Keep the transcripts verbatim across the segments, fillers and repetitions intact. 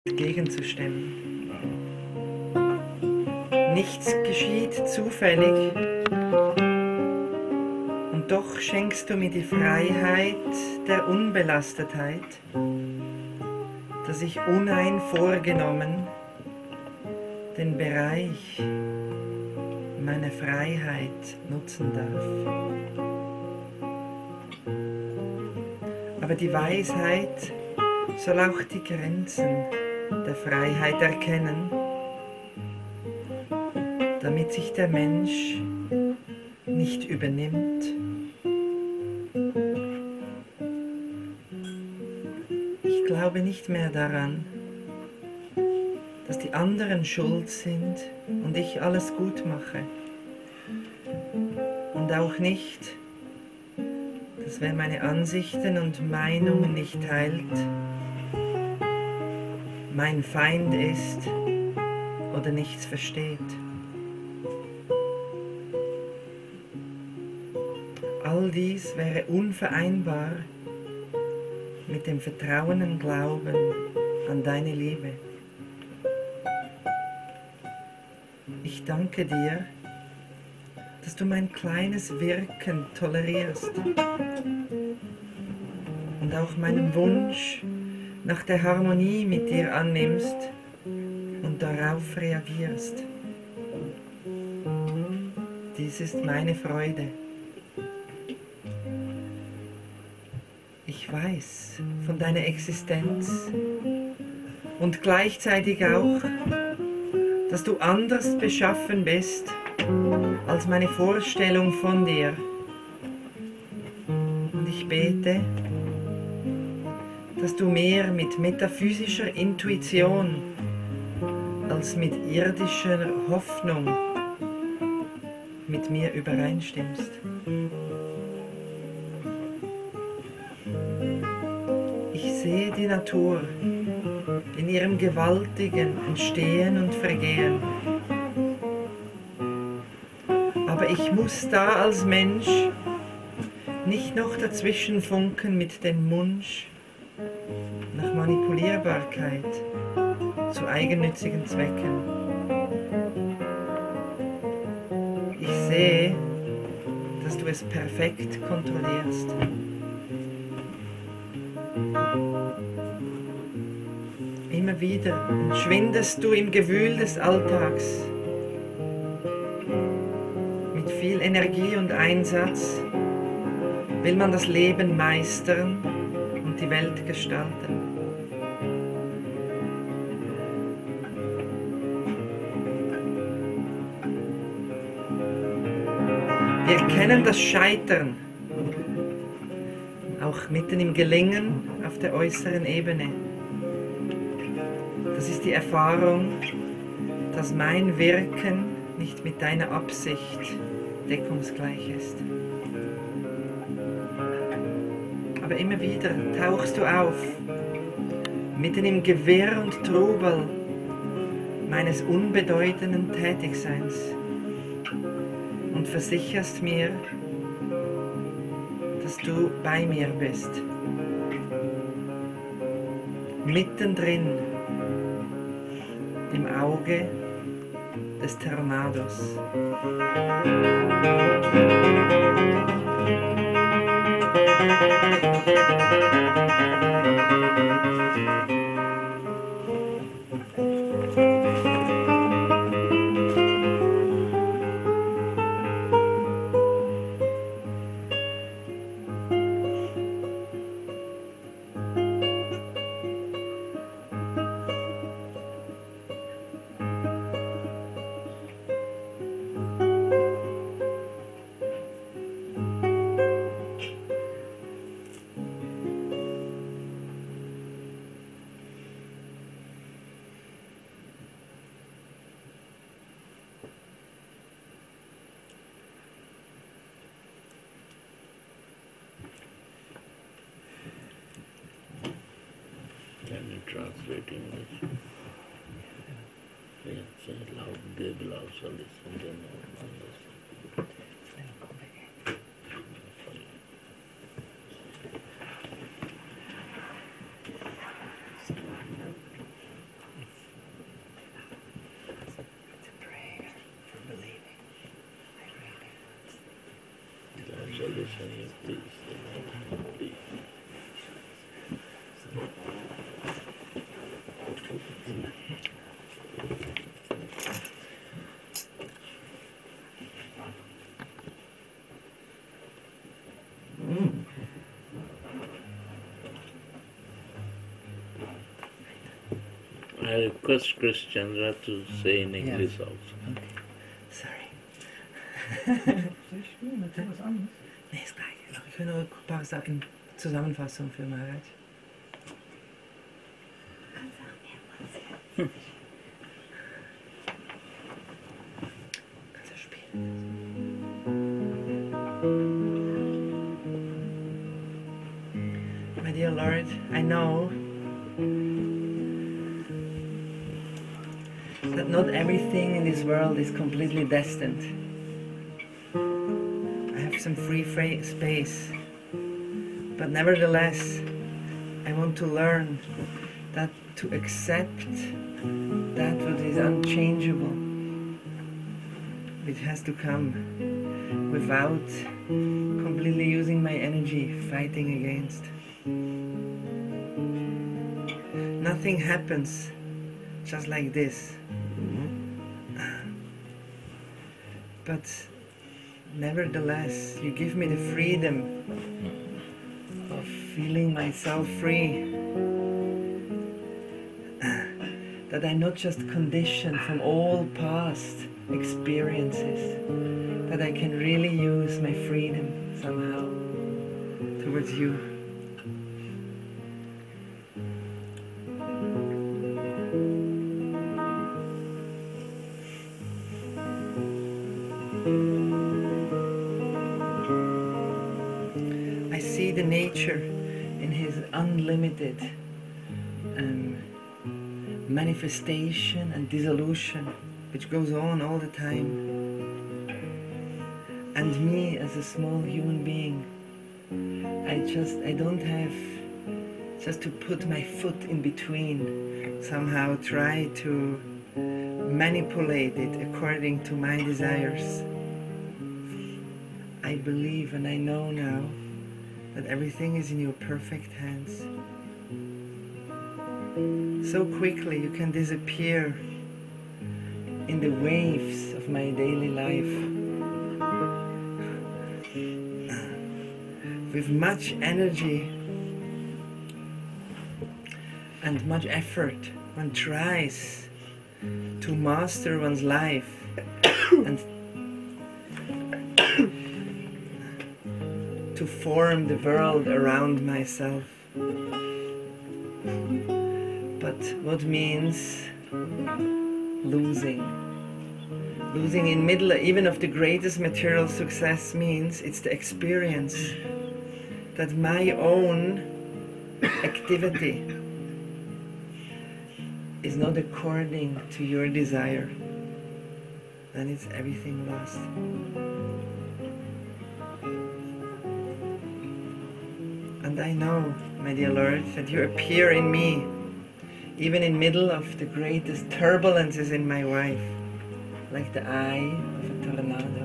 entgegenzustemmen. Nichts geschieht zufällig, und doch schenkst du mir die Freiheit der Unbelastetheit, dass ich uneinvorgenommen den Bereich meiner Freiheit nutzen darf. Aber die Weisheit soll auch die Grenzen der Freiheit erkennen, damit sich der Mensch nicht übernimmt. Ich glaube nicht mehr daran, dass die anderen schuld sind und ich alles gut mache. Und auch nicht, dass wer meine Ansichten und Meinungen nicht teilt, mein Feind ist oder nichts versteht. All dies wäre unvereinbar mit dem Vertrauen und Glauben an deine Liebe. Ich danke dir, dass du mein kleines Wirken tolerierst und auch meinen Wunsch nach der Harmonie mit dir annimmst und darauf reagierst. Dies ist meine Freude. Ich weiß von deiner Existenz und gleichzeitig auch, dass du anders beschaffen bist als meine Vorstellung von dir. Und ich bete, dass du mehr mit metaphysischer Intuition als mit irdischer Hoffnung mit mir übereinstimmst. Ich sehe die Natur in ihrem gewaltigen Entstehen und Vergehen. Aber ich muss da als Mensch nicht noch dazwischen funken mit dem Wunsch nach Manipulierbarkeit zu eigennützigen Zwecken. Ich sehe, dass du es perfekt kontrollierst. Immer wieder entschwindest du im Gewühl des Alltags. Mit viel Energie und Einsatz will man das Leben meistern und die Welt gestalten. Wir kennen das Scheitern, auch mitten im Gelingen auf der äußeren Ebene. Das ist die Erfahrung, dass mein Wirken nicht mit deiner Absicht deckungsgleich ist. Aber immer wieder tauchst du auf, mitten im Gewirr und Trubel meines unbedeutenden Tätigseins und versicherst mir, dass du bei mir bist. Mittendrin im Auge des Tornados. Translating this. Say, say it loud, they will also listen, they will understand. I request Christian to say in English Yeah. also. Okay. Sorry. Soll ich spielen? Erzähl was anderes. Nee, ist gleich. Ich will nur ein paar Sachen, Zusammenfassung für Maharaj. Kannst du spielen? My dear Lord, I know that not everything in this world is completely destined. I have some free fra- space, but nevertheless, I want to learn that to accept that what is unchangeable, it has to come without completely using my energy fighting against. Nothing happens just like this. But nevertheless, you give me the freedom of feeling myself free. That I'm not just conditioned from all past experiences. That I can really use my freedom somehow towards you. I see the nature in his unlimited um, manifestation and dissolution, which goes on all the time. And me as a small human being, I just, I don't have just to put my foot in between, somehow try to manipulate it according to my desires. I believe and I know now that everything is in your perfect hands. So quickly you can disappear in the waves of my daily life. With much energy and much effort, one tries to master one's life and to form the world around myself. But what means losing? Losing in middle even of the greatest material success means it's the experience that my own activity is not according to your desire. Then it's everything lost. And I know, my dear Lord, that you appear in me, even in middle of the greatest turbulences in my life, like the eye of a tornado.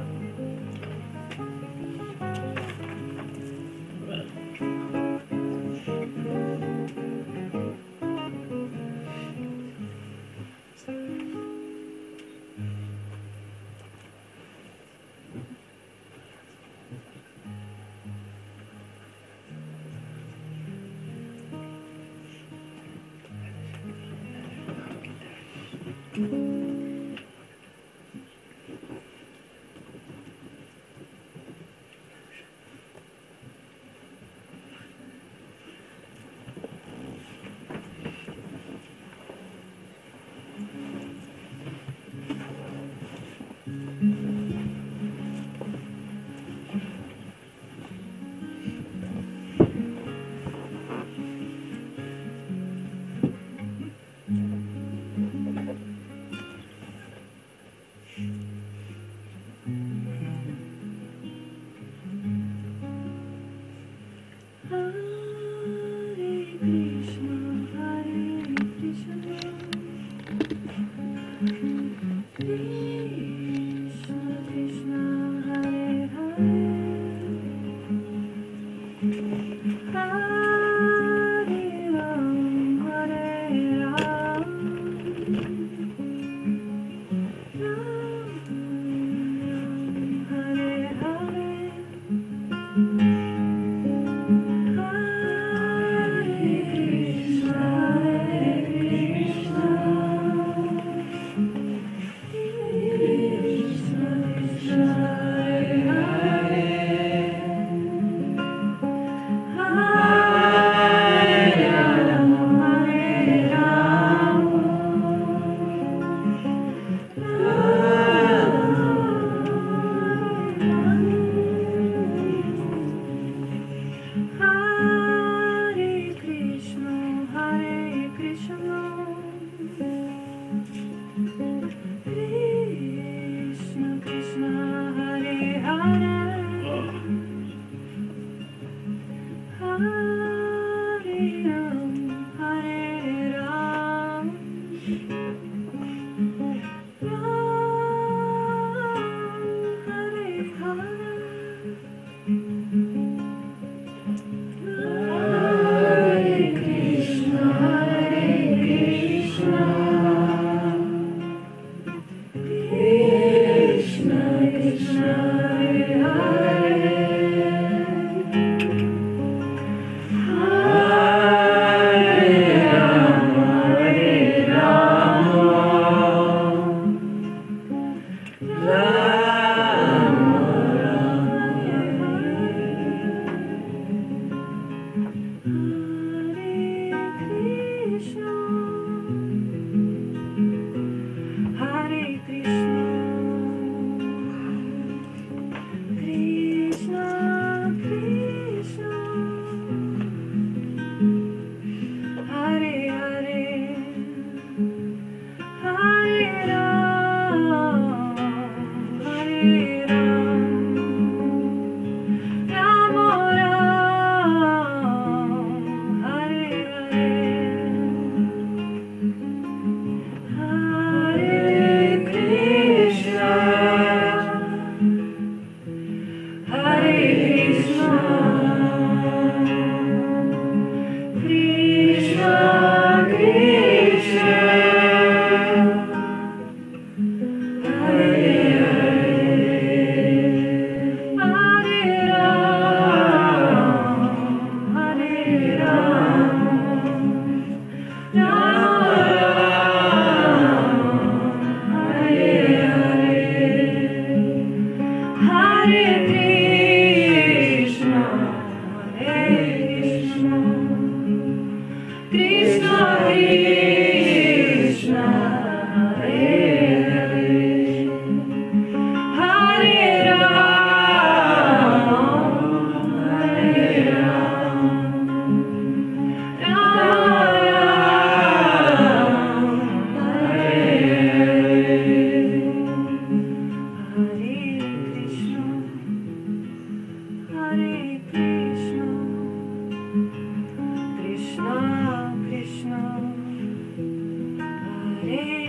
Leben.